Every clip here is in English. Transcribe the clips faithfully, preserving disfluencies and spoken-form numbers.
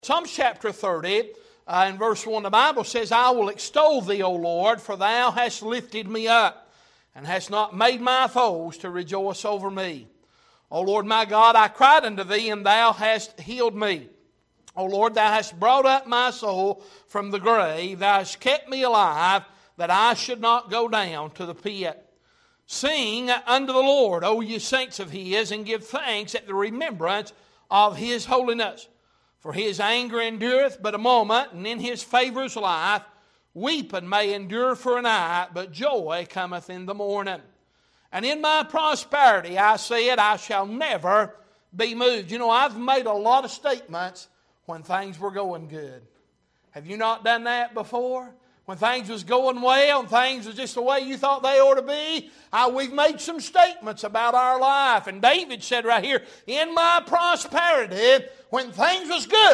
Psalms chapter thirty, uh, in verse one, the Bible says, I will extol thee, O Lord, for thou hast lifted me up, and hast not made my foes to rejoice over me. O Lord my God, I cried unto thee, and thou hast healed me. O Lord, thou hast brought up my soul from the grave. Thou hast kept me alive, that I should not go down to the pit. Sing unto the Lord, O ye saints of His, and give thanks at the remembrance of His holiness. For His anger endureth but a moment, and in His favor is life. Weeping may endure for a night, but joy cometh in the morning. And in my prosperity I said, I shall never be moved. You know, I've made a lot of statements when things were going good. Have you not done that before? When things was going well and things was just the way you thought they ought to be, uh, we've made some statements about our life. And David said right here, in my prosperity, when things was good,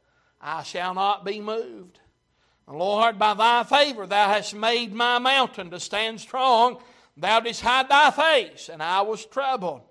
I shall not be moved. Lord, by thy favor thou hast made my mountain to stand strong. Thou didst hide thy face, and I was troubled.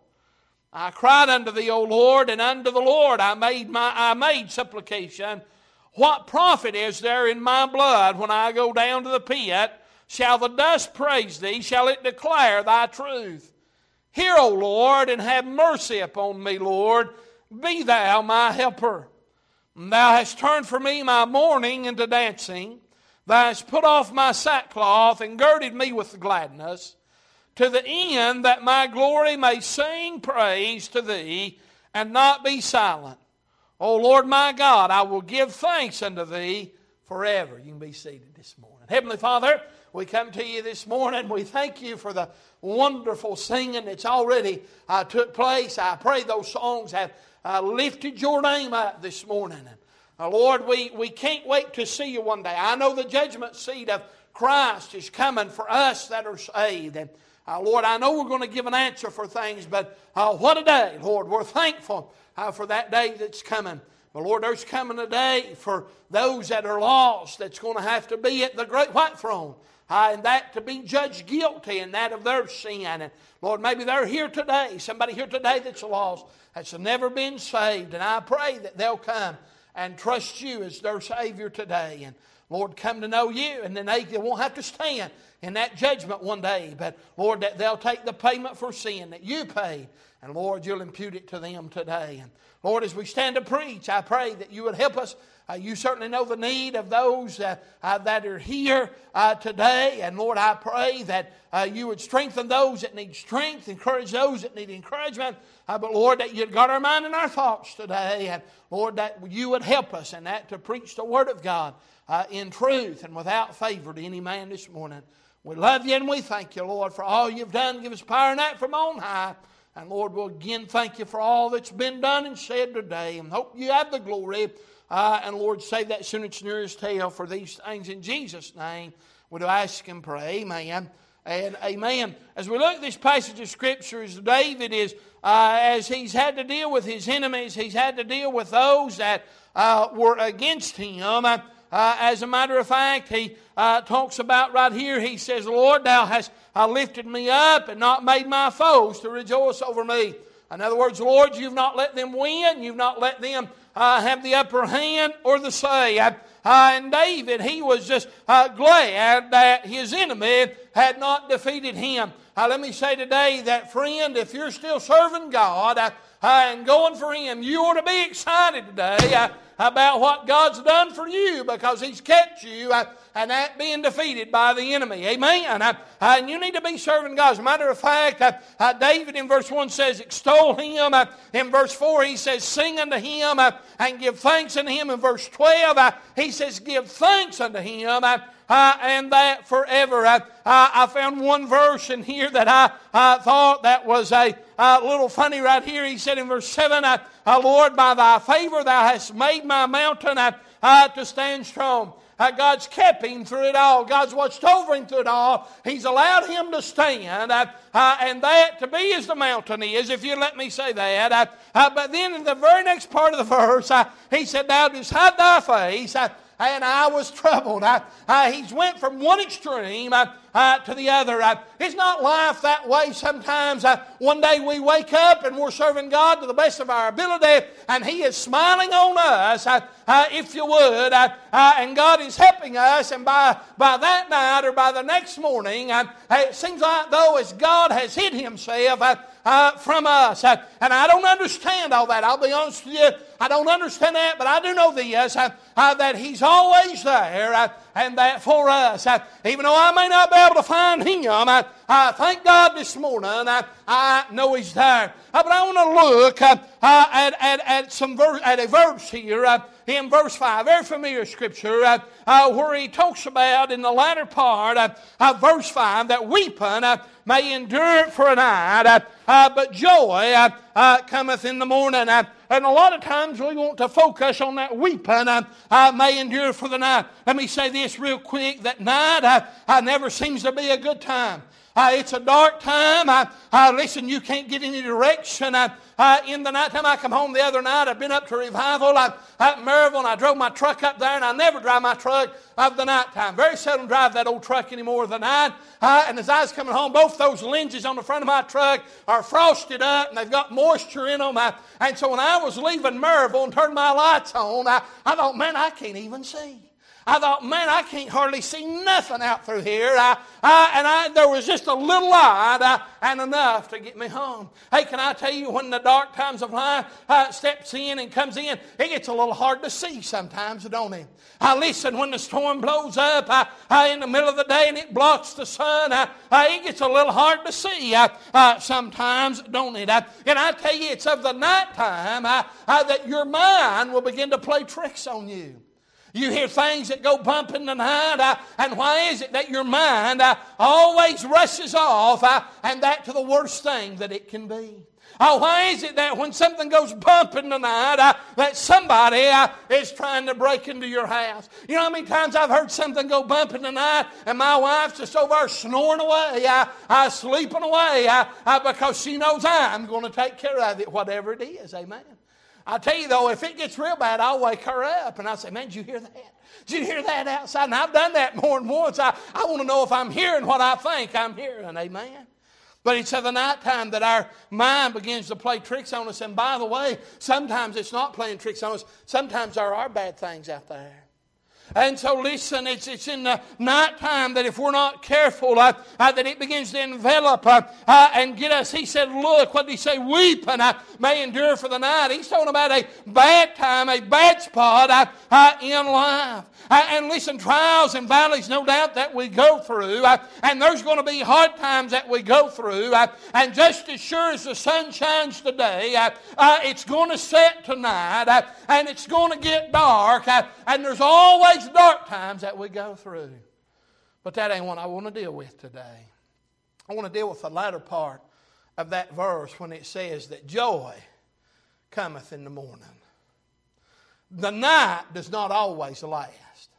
I cried unto thee, O Lord, and unto the Lord I made my I made supplication. What profit is there in my blood when I go down to the pit? Shall the dust praise thee? Shall it declare thy truth? Hear, O Lord, and have mercy upon me, Lord. Be thou my helper. Thou hast turned for me my mourning into dancing. Thou hast put off my sackcloth and girded me with gladness, to the end that my glory may sing praise to thee and not be silent. O Lord my God, I will give thanks unto thee forever. You can be seated this morning. Heavenly Father, we come to you this morning. We thank you for the wonderful singing that's already uh, took place. I pray those songs have uh, lifted your name up this morning. And, uh, Lord, we, we can't wait to see you one day. I know the judgment seat of Christ is coming for us that are saved. And uh, Lord, I know we're going to give an answer for things, but uh, what a day, Lord. We're thankful Uh, for that day that's coming. But Lord, there's coming a day for those that are lost that's going to have to be at the great white throne. Uh, and that to be judged guilty in that of their sin. And Lord, maybe they're here today. Somebody here today that's lost, that's never been saved. And I pray that they'll come and trust you as their Savior today. And Lord, come to know you. And then they, they won't have to stand in that judgment one day. But Lord, that they'll take the payment for sin that you paid. And Lord, you'll impute it to them today. And Lord, as we stand to preach, I pray that you would help us. Uh, you certainly know the need of those uh, uh, that are here uh, today. And Lord, I pray that uh, you would strengthen those that need strength, encourage those that need encouragement. Uh, but Lord, that you'd guard our mind and our thoughts today. And Lord, that you would help us in that to preach the Word of God uh, in truth and without favor to any man this morning. We love you and we thank you, Lord, for all you've done. Give us power and that from on high. And Lord, we'll again thank you for all that's been done and said today. And hope you have the glory. Uh, and Lord, save that soon it's nearest tale for these things in Jesus' name. We do ask and pray. Amen and amen. As we look at this passage of Scripture, as David is, uh, as he's had to deal with his enemies, he's had to deal with those that uh, were against him. Uh, Uh, as a matter of fact, he uh, talks about right here, he says, Lord, thou hast uh, lifted me up and not made my foes to rejoice over me. In other words, Lord, you've not let them win. You've not let them uh, have the upper hand or the say. Uh, and David, he was just uh, glad that his enemy had not defeated him. Uh, let me say today that, friend, if you're still serving God uh, uh, and going for Him, you ought to be excited today uh, about what God's done for you, because He's kept you uh, and that being defeated by the enemy. Amen. Uh, uh, and you need to be serving God. As a matter of fact, uh, uh, David in verse one says, extol Him. Uh, in verse four, he says, sing unto Him uh, and give thanks unto Him. In verse twelve, uh, he says, give thanks unto Him. Uh, Uh, and that forever. Uh, uh, I found one verse in here that I uh, thought that was a uh, little funny right here. He said in verse seven, uh, uh, Lord, by thy favor thou hast made my mountain uh, uh, to stand strong. Uh, God's kept him through it all. God's watched over him through it all. He's allowed him to stand. Uh, uh, and that to be as the mountain is, if you let me say that. Uh, uh, but then in the very next part of the verse, uh, he said, thou didst hide thy face. Uh, and I was troubled. I, I, he's went from one extreme uh, uh, to the other. Uh, it's not life that way sometimes. Uh, one day we wake up and we're serving God to the best of our ability, and He is smiling on us, uh, uh, if you would, uh, uh, and God is helping us, and by, by that night or by the next morning, uh, it seems like though as God has hid Himself uh, uh, from us. Uh, and I don't understand all that. I'll be honest with you. I don't understand that, but I do know this, uh, uh, that He's always there, uh, and that for us. Uh, even though I may not be able to find Him, uh, uh, thank God this morning, uh, I know He's there. Uh, but I want to look uh, uh, at, at, at, some ver- at a verse here, uh, in verse five, very familiar scripture, uh, uh, where he talks about in the latter part of uh, uh, verse five that weeping uh, may endure for a night, uh, uh, but joy uh, uh, cometh in the morning. Uh, and a lot of times we want to focus on that weeping uh, uh, may endure for the night. Let me say this real quick, that night uh, uh, never seems to be a good time. Uh, it's a dark time. Uh, uh, listen, you can't get any direction uh, uh, in the night time. I come home the other night. I've been up to revival uh, at Maryville, and I drove my truck up there, and I never drive my truck of the night time. Very seldom drive that old truck anymore of the night. Uh, and as I was coming home, both those lenses on the front of my truck are frosted up, and they've got moisture in them. Uh, and so when I was leaving Maryville and turned my lights on, I, I thought, man, I can't even see. I thought, man, I can't hardly see nothing out through here. I, I, and I, there was just a little light uh, and enough to get me home. Hey, can I tell you, when the dark times of life uh, steps in and comes in, it gets a little hard to see sometimes, don't it? I listen, when the storm blows up uh, uh, in the middle of the day and it blocks the sun, uh, uh, it gets a little hard to see uh, uh, sometimes, don't it? Uh, and I tell you, it's of the nighttime uh, uh, that your mind will begin to play tricks on you. You hear things that go bump in the night, uh, and why is it that your mind uh, always rushes off, uh, and that to the worst thing that it can be? Oh, why is it that when something goes bump in the night, uh, that somebody uh, is trying to break into your house? You know how many times I've heard something go bump in the night, and my wife's just over there snoring away, uh, uh, sleeping away, uh, uh, because she knows I'm going to take care of it, whatever it is. Amen. I tell you though, if it gets real bad, I'll wake her up and I'll say, man, did you hear that? Did you hear that outside? And I've done that more than once. I, I want to know if I'm hearing what I think I'm hearing. Amen. But it's at the nighttime that our mind begins to play tricks on us. And by the way, sometimes it's not playing tricks on us. Sometimes there are bad things out there. And so listen, it's, it's in the nighttime that if we're not careful, uh, uh, that it begins to envelop uh, uh, and get us. He said, look, what did he say? Weeping uh, may endure for the night. He's talking about a bad time, a bad spot uh, uh, in life. Uh, and listen, trials and valleys, no doubt, that we go through. Uh, and there's going to be hard times that we go through. Uh, and just as sure as the sun shines today, uh, uh, it's going to set tonight. Uh, and it's going to get dark. Uh, and there's always dark times that we go through. But that ain't what I want to deal with today. I want to deal with the latter part of that verse when it says that joy cometh in the morning. The night does not always last.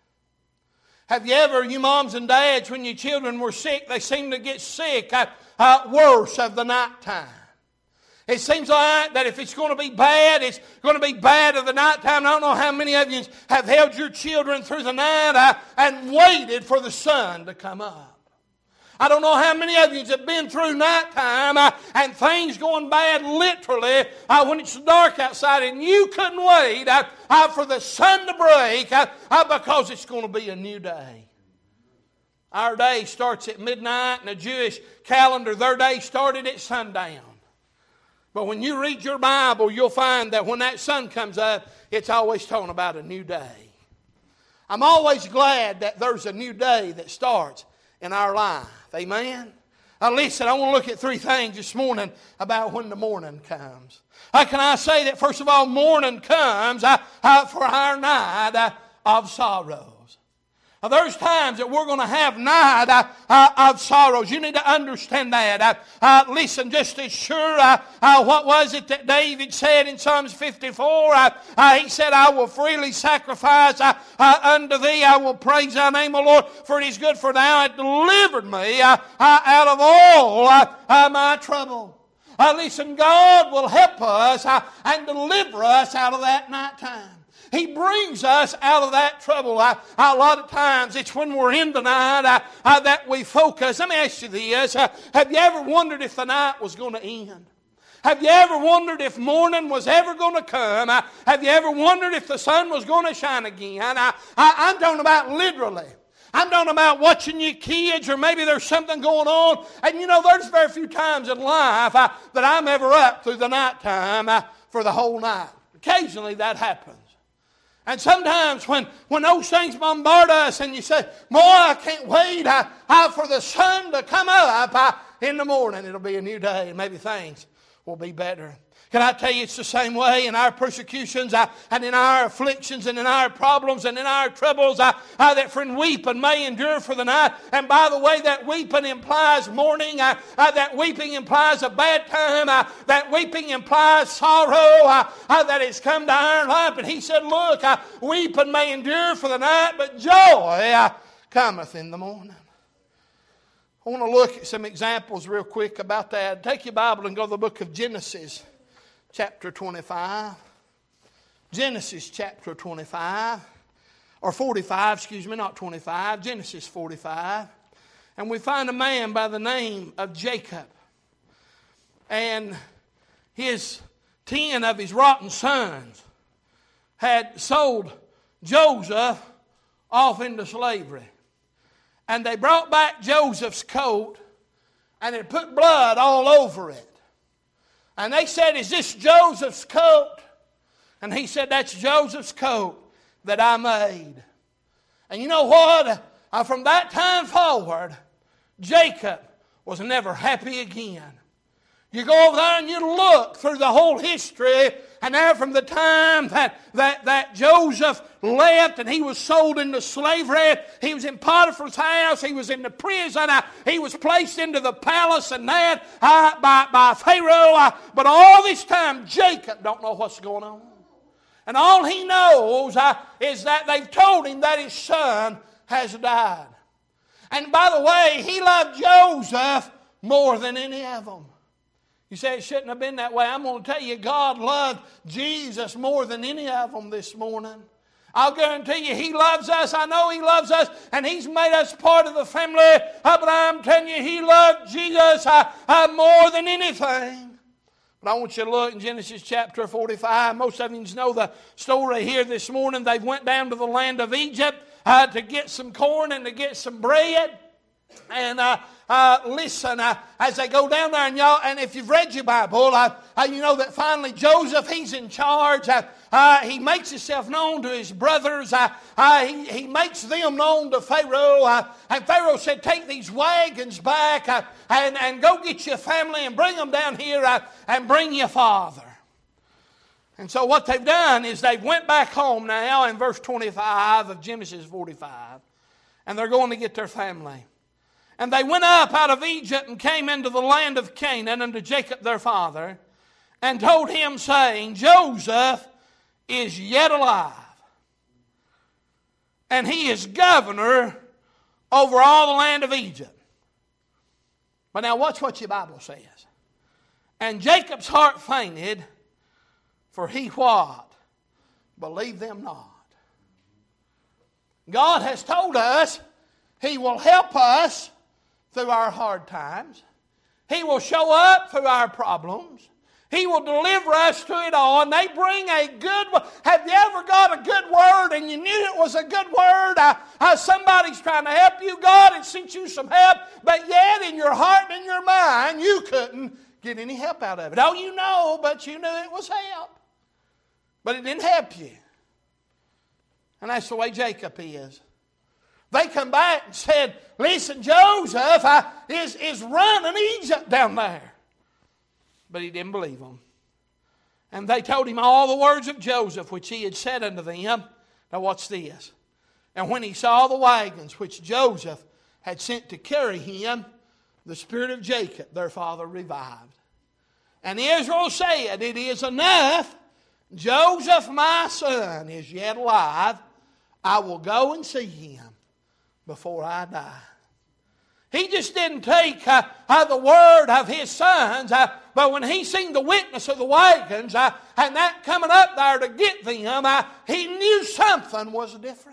Have you ever, you moms and dads, when your children were sick, they seem to get sick uh, uh, worse of the night time. It seems like that if it's going to be bad, it's going to be bad of the nighttime. I don't know how many of you have held your children through the night uh, and waited for the sun to come up. I don't know how many of you have been through nighttime uh, and things going bad literally uh, when it's dark outside and you couldn't wait uh, uh, for the sun to break uh, uh, because it's going to be a new day. Our day starts at midnight, and the Jewish calendar, their day started at sundown. But when you read your Bible, you'll find that when that sun comes up, it's always talking about a new day. I'm always glad that there's a new day that starts in our life. Amen? Now listen, I want to look at three things this morning about when the morning comes. How can I say that, first of all, morning comes uh, uh, for our night uh, of sorrows. Now, there's times that we're going to have night uh, uh, of sorrows. You need to understand that. Uh, uh, listen, just as sure, uh, uh, what was it that David said in Psalms fifty-four? Uh, uh, he said, I will freely sacrifice uh, uh, unto thee. I will praise thy name, O Lord, for it is good, for thou hast delivered me uh, uh, out of all uh, uh, my trouble. Uh, listen, God will help us uh, and deliver us out of that night time. He brings us out of that trouble. I, I, a lot of times it's when we're in the night I, I, that we focus. Let me ask you this. Uh, have you ever wondered if the night was going to end? Have you ever wondered if morning was ever going to come? Uh, have you ever wondered if the sun was going to shine again? I, I, I'm talking about literally. I'm talking about watching your kids, or maybe there's something going on. And you know, there's very few times in life uh, that I'm ever up through the nighttime uh, for the whole night. Occasionally that happens. And sometimes when, when those things bombard us and you say, boy, I can't wait uh, uh, for the sun to come up uh, in the morning. It'll be a new day and maybe things will be better. Can I tell you, it's the same way in our persecutions uh, and in our afflictions and in our problems and in our troubles uh, uh, that friend, weeping may endure for the night. And by the way, that weeping implies mourning. Uh, uh, that weeping implies a bad time. Uh, that weeping implies sorrow uh, uh, that has come to our life. And he said, look, uh, weeping may endure for the night, but joy uh, cometh in the morning. I want to look at some examples real quick about that. Take your Bible and go to the book of Genesis, chapter twenty-five. Genesis chapter twenty-five. Or forty-five, excuse me, not twenty-five. Genesis forty-five. And we find a man by the name of Jacob. And his ten of his rotten sons had sold Joseph off into slavery. And they brought back Joseph's coat and they put blood all over it. And they said, is this Joseph's coat? And he said, that's Joseph's coat that I made. And you know what? Uh, from that time forward, Jacob was never happy again. You go over there and you look through the whole history, and there from the time that, that, that Joseph left and he was sold into slavery, he was in Potiphar's house, he was in the prison, uh, he was placed into the palace and that uh, by, by Pharaoh. Uh, but all this time, Jacob don't know what's going on. And all he knows uh, is that they've told him that his son has died. And by the way, he loved Joseph more than any of them. You say it shouldn't have been that way. I'm going to tell you, God loved Jesus more than any of them this morning. I'll guarantee you, He loves us. I know He loves us, and He's made us part of the family. Uh, but I'm telling you, He loved Jesus uh, uh, more than anything. But I want you to look in Genesis chapter forty-five. Most of you know the story here this morning. They went down to the land of Egypt uh, to get some corn and to get some bread. And uh, uh, listen, uh, as they go down there, and y'all, and if you've read your Bible, uh, uh, you know that finally Joseph, he's in charge. Uh, uh, he makes himself known to his brothers. Uh, uh, he, he makes them known to Pharaoh. Uh, and Pharaoh said, take these wagons back uh, and, and go get your family and bring them down here uh, and bring your father. And so what they've done is they went back home now in verse twenty-five of Genesis forty-five. And they're going to get their family. And they went up out of Egypt and came into the land of Canaan unto Jacob their father, and told him, saying, Joseph is yet alive, and he is governor over all the land of Egypt. But now watch what your Bible says. And Jacob's heart fainted, for he what? Believed them not. God has told us He will help us through our hard times. He will show up through our problems. He will deliver us through it all. And they bring a good word. Have you ever got a good word and you knew it was a good word? Uh, uh, somebody's trying to help you. God had sent you some help. But yet in your heart and in your mind, you couldn't get any help out of it. Oh, you know, but you knew it was help. But it didn't help you. And that's the way Jacob is. They come back and said, listen, Joseph uh, is, is running Egypt down there. But he didn't believe them. And they told him all the words of Joseph, which he had said unto them. Now watch this. And when he saw the wagons which Joseph had sent to carry him, the spirit of Jacob, their father, revived. And Israel said, it is enough. Joseph, my son, is yet alive. I will go and see him before I die. He just didn't take uh, uh, the word of his sons, uh, but when he seen the witness of the wagons uh, and that coming up there to get them, uh, he knew something was different.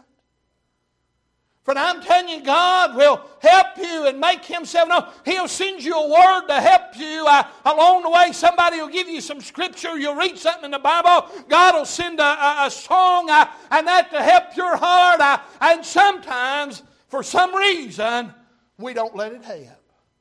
Friend, I'm telling you, God will help you and make Himself known. He'll send you a word to help you uh, along the way. Somebody will give you some scripture. You'll read something in the Bible. God will send a, a, a song uh, and that to help your heart. Uh, and sometimes, for some reason, we don't let it help.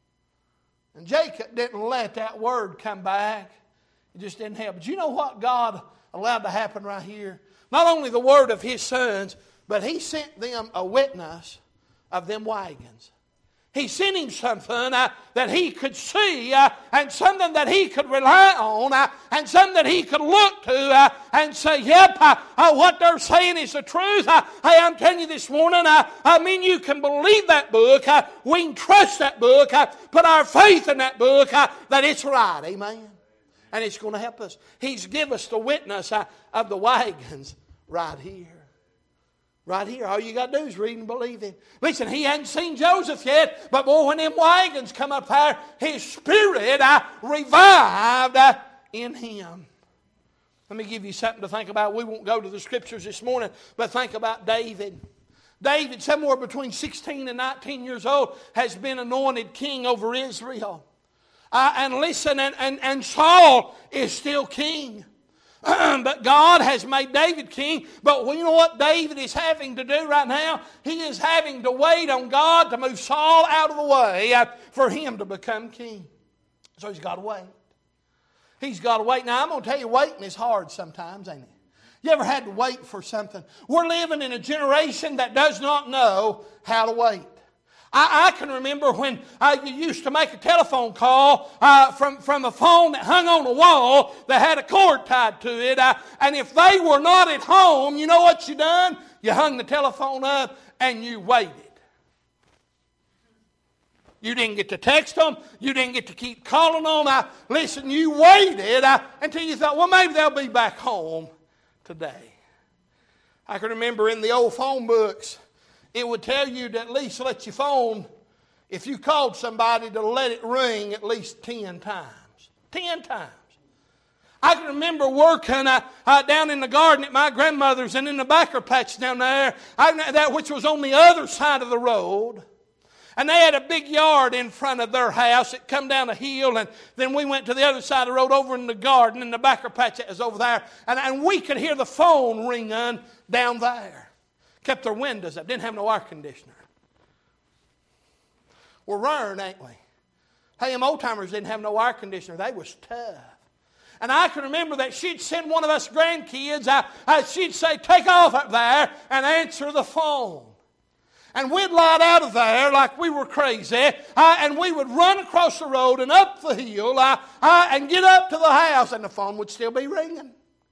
And Jacob didn't let that word come back. It just didn't help. But you know what God allowed to happen right here? Not only the word of his sons, but he sent them a witness of them wagons. He sent him something uh, that he could see uh, and something that he could rely on uh, and something that he could look to uh, and say, yep, uh, uh, what they're saying is the truth. Uh, hey, I'm telling you this morning, uh, I mean, you can believe that book. Uh, we can trust that book. Uh, put our faith in that book uh, that it's right. Amen. And it's going to help us. He's given us the witness uh, of the wagons right here. Right here. All you got to do is read and believe Him. Listen, he hadn't seen Joseph yet, but boy, when them wagons come up there, his spirit uh, revived uh, in him. Let me give you something to think about. We won't go to the scriptures this morning, but think about David. David, somewhere between sixteen and nineteen years old, has been anointed king over Israel. Uh, and listen, and, and, and Saul is still king. But God has made David king. But you know what David is having to do right now? He is having to wait on God to move Saul out of the way uh, for him to become king. So he's got to wait. He's got to wait. Now I'm going to tell you, waiting is hard sometimes, ain't it? You ever had to wait for something? We're living in a generation that does not know how to wait. I, I can remember when uh, you used to make a telephone call uh, from, from a phone that hung on a wall that had a cord tied to it. Uh, and if they were not at home, you know what you done? You hung the telephone up and you waited. You didn't get to text them. You didn't get to keep calling them. Uh, listen, you waited uh, until you thought, well, maybe they'll be back home today. I can remember in the old phone books, it would tell you to at least let your phone, if you called somebody, to let it ring at least ten times. Ten times. I can remember working uh, uh, down in the garden at my grandmother's and in the backer patch down there, I, that which was on the other side of the road. And they had a big yard in front of their house. It come down a hill, and then we went to the other side of the road over in the garden, in the backer patch that was over there. And, and we could hear the phone ringing down there. Kept their windows up. Didn't have no air conditioner. We're raring, ain't we? Hey, them old timers didn't have no air conditioner. They was tough. And I can remember that she'd send one of us grandkids. Uh, uh, she'd say, take off up there and answer the phone. And we'd light out of there like we were crazy. Uh, and we would run across the road and up the hill uh, uh, and get up to the house. And the phone would still be ringing.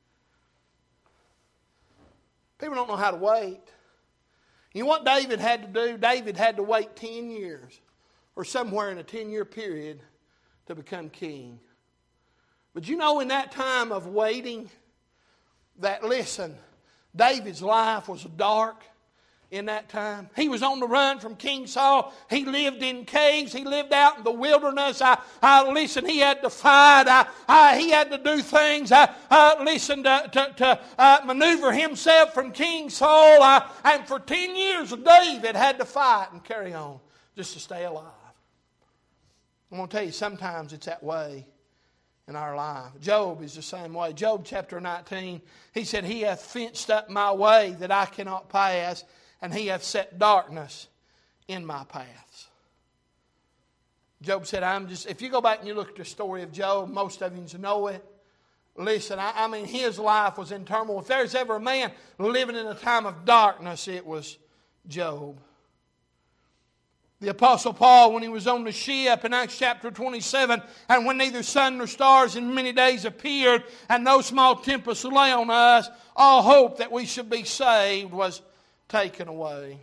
People don't know how to wait. You know what David had to do? David had to wait ten years or somewhere in a ten-year period to become king. But you know, in that time of waiting, that, listen, David's life was dark in that time. He was on the run from King Saul. He lived in caves. He lived out in the wilderness. I, I listen, he had to fight. I, I, he had to do things. I, I listen, to, to, to uh, maneuver himself from King Saul. I, and for ten years, David had to fight and carry on just to stay alive. I'm going to tell you, sometimes it's that way in our life. Job is the same way. Job chapter nineteen, he said, He hath fenced up my way that I cannot pass, and He hath set darkness in my paths. Job said, I'm just, if you go back and you look at the story of Job, most of you know it. Listen, I, I mean, his life was in turmoil. If there's ever a man living in a time of darkness, it was Job. The Apostle Paul, when he was on the ship in Acts chapter twenty-seven, and when neither sun nor stars in many days appeared, and no small tempest lay on us, all hope that we should be saved was taken away.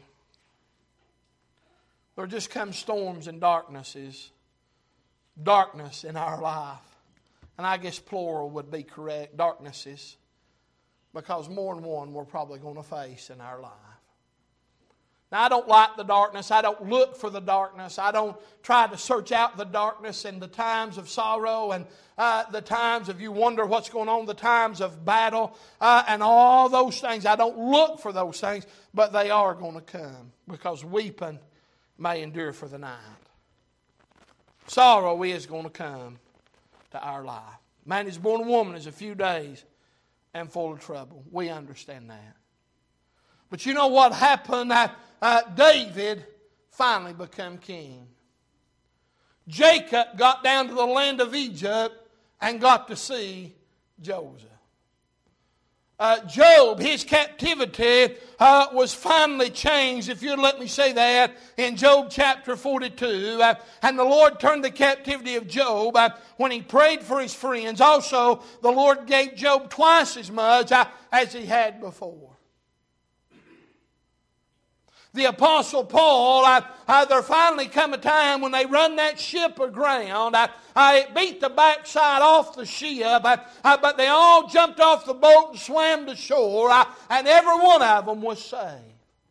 There just come storms and darknesses. Darkness in our life. And I guess plural would be correct. Darknesses. Because more than one we're probably going to face in our life. Now, I don't like the darkness. I don't look for the darkness. I don't try to search out the darkness in the times of sorrow and uh, the times of you wonder what's going on, the times of battle uh, and all those things. I don't look for those things, but they are going to come because weeping may endure for the night. Sorrow is going to come to our life. Man is born a woman is a few days and full of trouble. We understand that. But you know what happened? Uh, uh, David finally became king. Jacob got down to the land of Egypt and got to see Joseph. Uh, Job, his captivity uh, was finally changed, if you'd let me say that, in Job chapter forty-two. Uh, and the Lord turned the captivity of Job uh, when he prayed for his friends. Also, the Lord gave Job twice as much uh, as he had before. The Apostle Paul, uh, uh, there finally come a time when they run that ship aground. Uh, uh, it beat the backside off the ship, uh, uh, but they all jumped off the boat and swam to shore, uh, and every one of them was saved.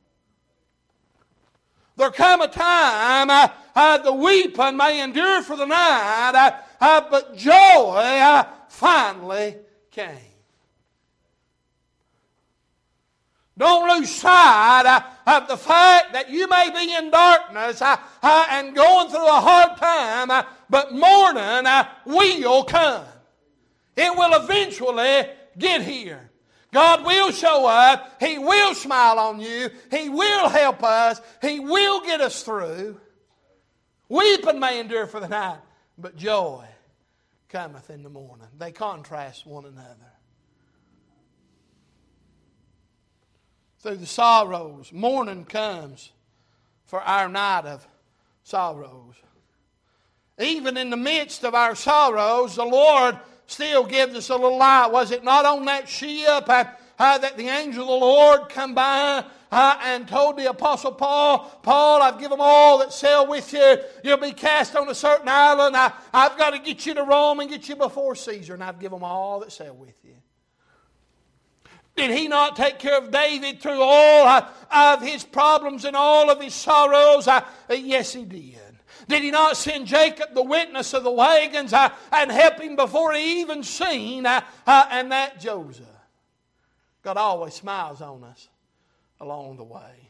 There come a time, uh, uh, the weeping may endure for the night, uh, uh, but joy uh, finally came. Don't lose sight uh, of the fact that you may be in darkness uh, uh, and going through a hard time, uh, but morning uh, will come. It will eventually get here. God will show up. He will smile on you. He will help us. He will get us through. Weeping may endure for the night, but joy cometh in the morning. They contrast one another. Through the sorrows, morning comes for our night of sorrows. Even in the midst of our sorrows, the Lord still gives us a little light. Was it not on that ship uh, uh, that the angel of the Lord come by uh, and told the Apostle Paul, Paul, I've given them all that sail with you. You'll be cast on a certain island. I, I've got to get you to Rome and get you before Caesar, and I've given them all that sail with you. Did he not take care of David through all uh, of his problems and all of his sorrows? Uh, yes, he did. Did he not send Jacob, the witness of the wagons, uh, and help him before he even seen? Uh, uh, and that Joseph. God always smiles on us along the way.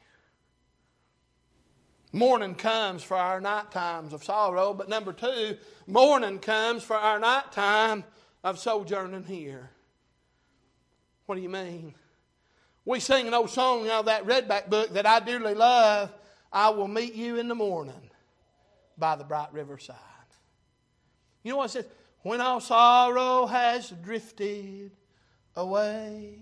Morning comes for our night times of sorrow, but number two, morning comes for our night time of sojourning here. What do you mean? We sing an old song out of that Redback book that I dearly love. I will meet you in the morning by the bright riverside. You know what it says? When all sorrow has drifted away.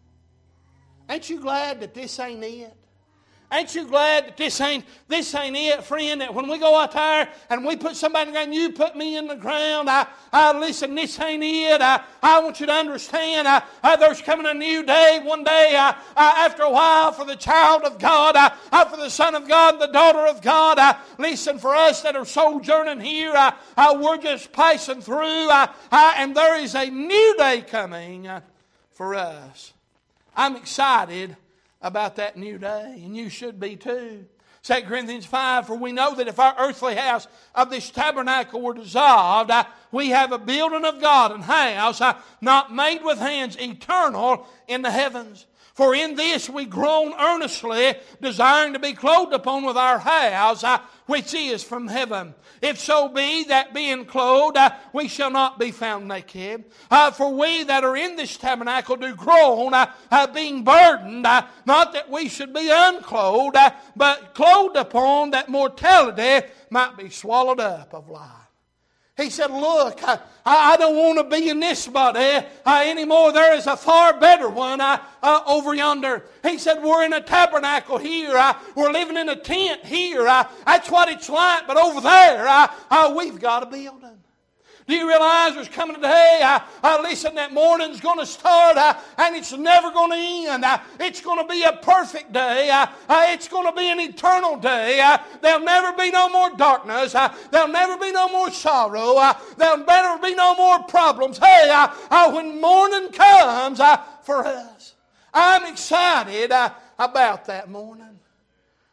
Ain't you glad that this ain't it? Ain't you glad that this ain't this ain't it, friend? That when we go out there and we put somebody in the ground, you put me in the ground. I, I listen. This ain't it. I, I want you to understand. I, I, there's coming a new day. One day, I, I, after a while, for the child of God, I, I, for the son of God, the daughter of God. I, listen, for us that are sojourning here, I, I, we're just passing through. I, I, and there is a new day coming for us. I'm excited about that new day, and you should be too. Second Corinthians five, for we know that if our earthly house of this tabernacle were dissolved, uh, we have a building of God, an house uh, not made with hands, eternal in the heavens. For in this we groan earnestly, desiring to be clothed upon with our house, uh, which is from heaven. If so be that being clothed, uh, we shall not be found naked. Uh, for we that are in this tabernacle do groan, uh, uh, being burdened, uh, not that we should be unclothed, uh, but clothed upon, that mortality might be swallowed up of life. He said, look, I, I don't want to be in this body uh, anymore. There is a far better one uh, uh, over yonder. He said, we're in a tabernacle here. Uh, we're living in a tent here. Uh, that's what it's like. But over there, uh, uh, we've got a building. Do you realize there's coming a day, uh, uh, listen, that morning's going to start uh, and it's never going to end. Uh, it's going to be a perfect day. Uh, uh, it's going to be an eternal day. Uh, there'll never be no more darkness. Uh, there'll never be no more sorrow. Uh, there'll never be no more problems. Hey, uh, uh, when morning comes uh, for us, I'm excited uh, about that morning.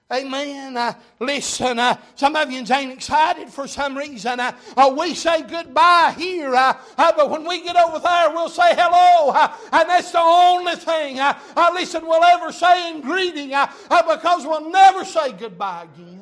Amen. Uh, listen, uh, some of you ain't excited for some reason. Uh, uh, we say goodbye here, uh, uh, but when we get over there, we'll say hello. Uh, and that's the only thing, uh, uh, listen, we'll ever say in greeting, uh, uh, because we'll never say goodbye again.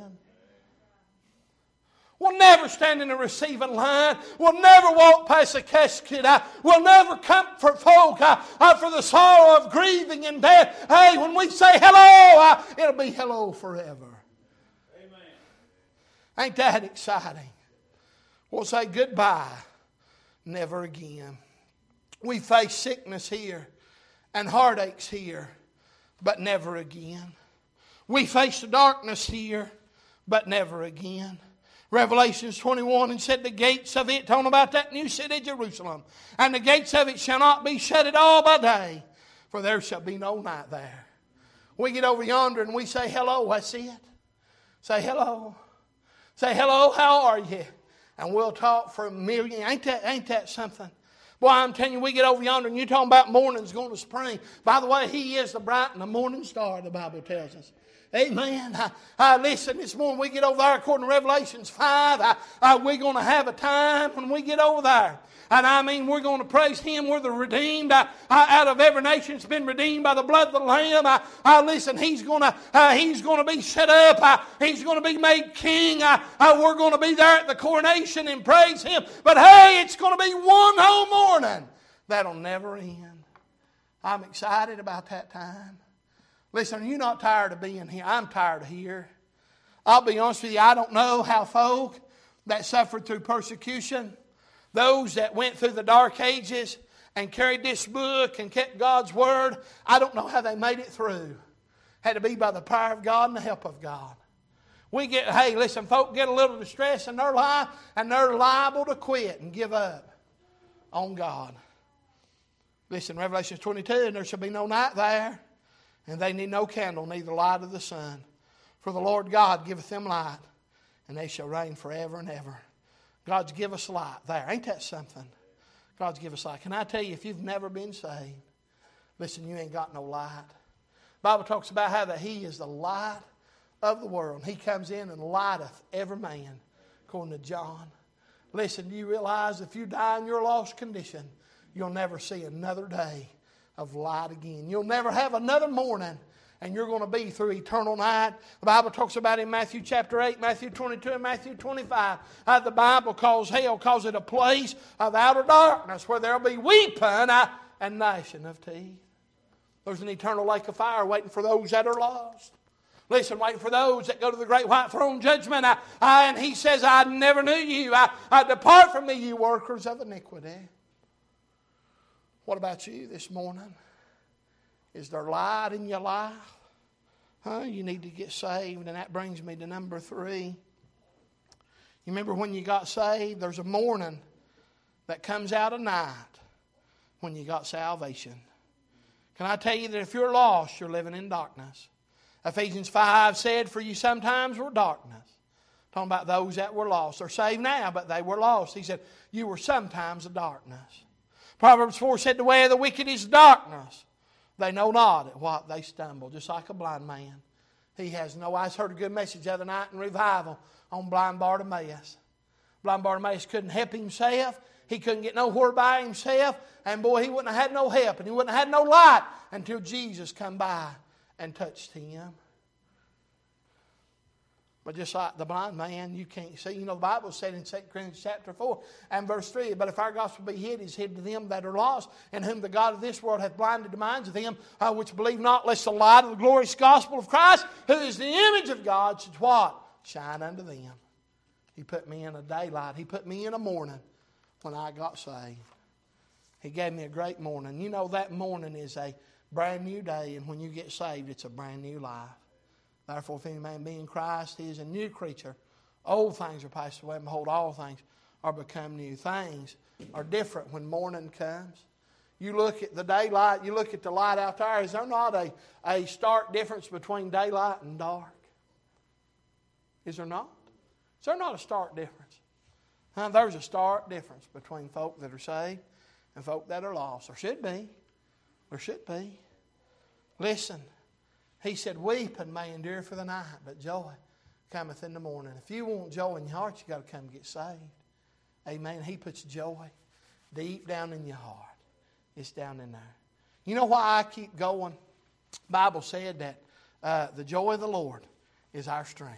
We'll never stand in the receiving line. We'll never walk past a casket. Uh, we'll never comfort folk uh, uh, for the sorrow of grieving and death. Hey, when we say hello, uh, it'll be hello forever. Amen. Ain't that exciting? We'll say goodbye, never again. We face sickness here and heartaches here, but never again. We face the darkness here, but never again. Revelations twenty-one, and said the gates of it, talking about that new city Jerusalem, and the gates of it shall not be shut at all by day, for there shall be no night there. We get over yonder and we say hello, that's it. Say hello. Say hello, how are you? And we'll talk for a million. Ain't that, ain't that something? Boy, I'm telling you, we get over yonder and you're talking about morning's going to spring. By the way, He is the bright and the morning star, the Bible tells us. Amen. Uh, uh, listen, this morning we get over there according to Revelations five. Uh, uh, we're going to have a time when we get over there. And I mean, we're going to praise Him. We're the redeemed. Uh, uh, out of every nation that's been redeemed by the blood of the Lamb. Uh, uh, listen, He's going to uh, He's going to be set up. Uh, he's going to be made king. Uh, uh, we're going to be there at the coronation and praise Him. But hey, it's going to be one whole morning that'll never end. I'm excited about that time. Listen, you're not tired of being here. I'm tired of here. I'll be honest with you, I don't know how folk that suffered through persecution, those that went through the dark ages and carried this book and kept God's Word, I don't know how they made it through. Had to be by the power of God and the help of God. We get, hey, listen, folk get a little distress in their life and they're liable to quit and give up on God. Listen, Revelation twenty-two, and there shall be no night there. And they need no candle, neither light of the sun. For the Lord God giveth them light, and they shall reign forever and ever. God's give us light there. Ain't that something? God's give us light. Can I tell you, if you've never been saved, listen, you ain't got no light. The Bible talks about how that He is the light of the world. He comes in and lighteth every man, according to John. Listen, do you realize if you die in your lost condition, you'll never see another day of light again. You'll never have another morning, and you're going to be through eternal night. The Bible talks about in Matthew chapter eight, Matthew twenty-two, and Matthew twenty-five. Uh, the Bible calls hell, calls it a place of outer darkness where there'll be weeping uh, and gnashing of teeth. There's an eternal lake of fire waiting for those that are lost. Listen, waiting for those that go to the great white throne judgment. Uh, uh, and He says, I never knew you. I, I depart from me, you workers of iniquity. What about you this morning? Is there light in your life? Huh? You need to get saved, and that brings me to number three. You remember when you got saved? There's a morning that comes out of night when you got salvation. Can I tell you that if you're lost, you're living in darkness? Ephesians five said, for you sometimes were darkness. Talking about those that were lost. They're saved now, but they were lost. He said, you were sometimes a darkness. Proverbs four said, the way of the wicked is darkness. They know not at what they stumble. Just like a blind man. He has no eyes. Heard a good message the other night in revival on blind Bartimaeus. Blind Bartimaeus couldn't help himself. He couldn't get nowhere by himself. And boy, he wouldn't have had no help. And he wouldn't have had no light until Jesus come by and touched him. But just like the blind man, you can't see. You know, the Bible said in Second Corinthians chapter four and verse three, but if our gospel be hid, it is hid to them that are lost, in whom the God of this world hath blinded the minds of them uh, which believe not, lest the light of the glorious gospel of Christ, who is the image of God, should what? Shine unto them. He put me in a daylight. He put me in a morning when I got saved. He gave me a great morning. You know, that morning is a brand new day, and when you get saved, it's a brand new life. Therefore, if any man be in Christ, he is a new creature. Old things are passed away, and behold, all things are become new. Things are different when morning comes. You look at the daylight, you look at the light out there. Is there not a, a stark difference between daylight and dark? Is there not? Is there not a stark difference? Huh? There's a stark difference between folk that are saved and folk that are lost. There should be. There should be. Listen. He said, weeping may endure for the night, but joy cometh in the morning. If you want joy in your heart, you got to come get saved. Amen. He puts joy deep down in your heart. It's down in there. You know why I keep going? The Bible said that uh, the joy of the Lord is our strength.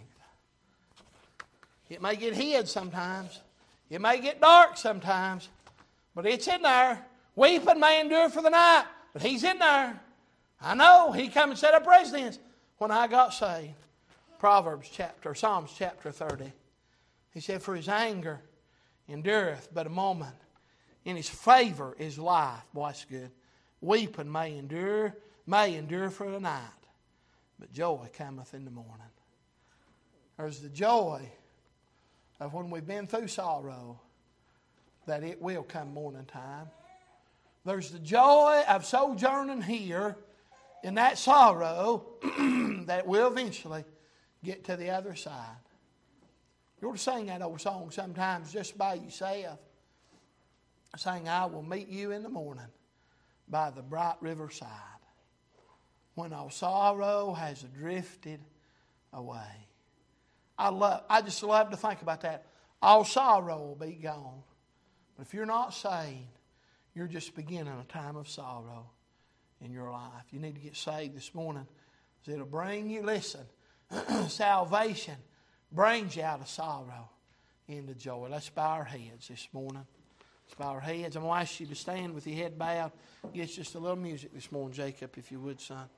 It may get hid sometimes. It may get dark sometimes. But it's in there. Weeping may endure for the night, but He's in there. I know. He come and set up residence when I got saved. Proverbs chapter, Psalms chapter thirty. He said, for His anger endureth but a moment. In His favor is life. Boy, that's good. Weeping may endure, may endure for the night, but joy cometh in the morning. There's the joy of when we've been through sorrow, that it will come morning time. There's the joy of sojourning here in that sorrow that will eventually get to the other side. You ought to sing that old song sometimes just by yourself. Saying, I will meet you in the morning by the bright river side, when all sorrow has drifted away. I love, I just love to think about that. All sorrow will be gone. But if you're not saved, you're just beginning a time of sorrow in your life. You need to get saved this morning. It'll bring you, listen, salvation brings you out of sorrow into joy. Let's bow our heads this morning. Let's bow our heads. I'm going to ask you to stand with your head bowed. Get just a little music this morning, Jacob, if you would, son.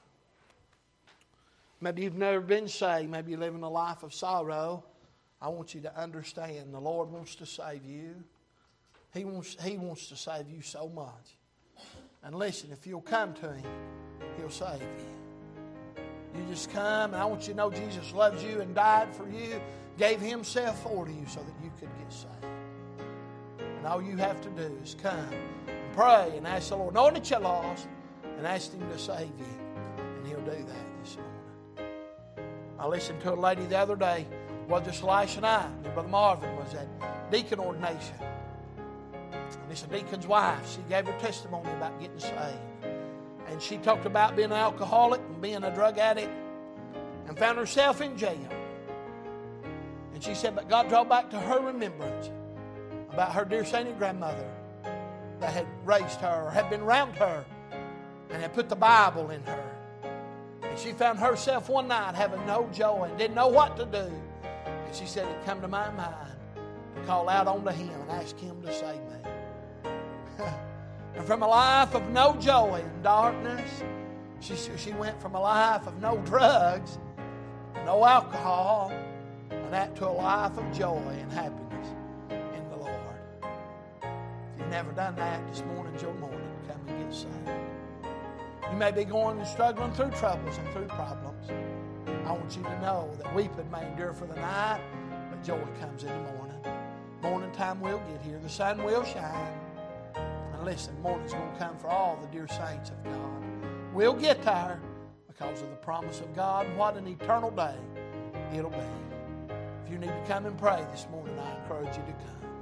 Maybe you've never been saved. Maybe you're living a life of sorrow. I want you to understand the Lord wants to save you. He wants, he wants to save you so much. And listen, if you'll come to Him, He'll save you. You just come, and I want you to know Jesus loves you and died for you, gave Himself for you so that you could get saved. And all you have to do is come and pray and ask the Lord, knowing that you're lost, and ask Him to save you. And He'll do that this morning. I listened to a lady the other day, well, just last night, and Brother Marvin was at deacon ordination. And it's a deacon's wife. She gave her testimony about getting saved. And she talked about being an alcoholic and being a drug addict and found herself in jail. And she said, but God brought back to her remembrance about her dear sainted grandmother that had raised her or had been around her and had put the Bible in her. And she found herself one night having no joy and didn't know what to do. And she said, it come to my mind to call out unto Him and ask Him to save me. And from a life of no joy and darkness, she, she went from a life of no drugs, no alcohol, and that to a life of joy and happiness in the Lord. If you've never done that, this morning's your morning to come and get saved. You may be going and struggling through troubles and through problems. I want you to know that weeping may endure for the night, but joy comes in the morning. Morning time will get here. The sun will shine. And listen, morning's going to come for all the dear saints of God. We'll get there because of the promise of God. And what an eternal day it'll be. If you need to come and pray this morning, I encourage you to come.